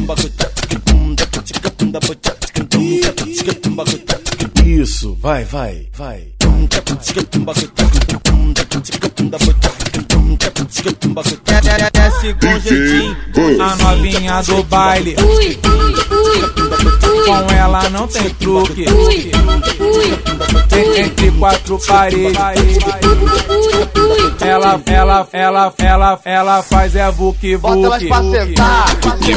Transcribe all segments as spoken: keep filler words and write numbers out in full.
Isso, vai, vai, vai. Desce com jeitinho, a novinha do baile. Com ela não tem truque. Tem entre quatro paredes. Ela, ela, ela, ela, ela faz é vuki vuki. Bota elas pra sentar.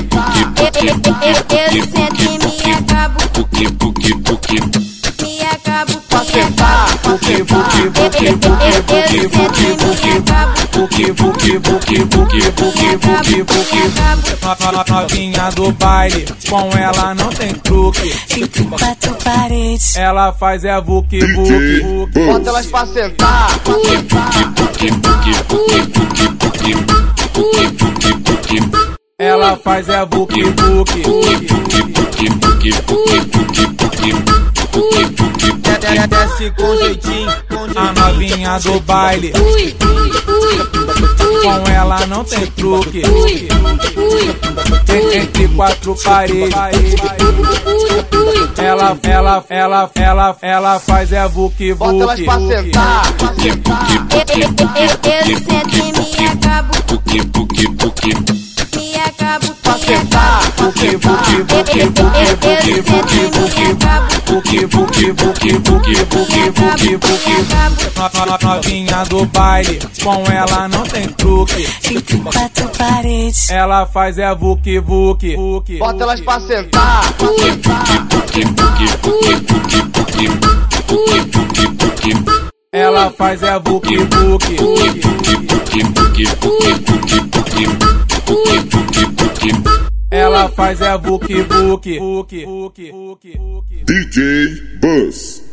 Eu sento e me acabo. Me acabo pra sentar. Vuki vuki vuki vuki vuki vuki vuki vuki vuki vuki vuki vuki vuki. Novinha do baile, com ela não tem truque. Entre quatro paredes. Ela faz é vuki vuki. Bota elas pra sentar. Ela faz é vuki vuki. Desce com jeitinho, a novinha do baile. Com ela não tem truque. Tem entre quatro paredes. Ela, ela, ela, ela, ela faz é vuki vuki. Bota elas pra sentar. Eu sento e me acabo. Me acabo pra sentar. Vuki vuki vuki vuki vuki vuki vuki vuki vuki vuki vuki vuki vuki. Novinha do baile, com ela não tem truque. Entre quatro paredes. Ela faz é vuki vuki. Bota elas pra sentar. Ela faz é vuki vuki. Ela faz é vuki vuki. D J Buzz.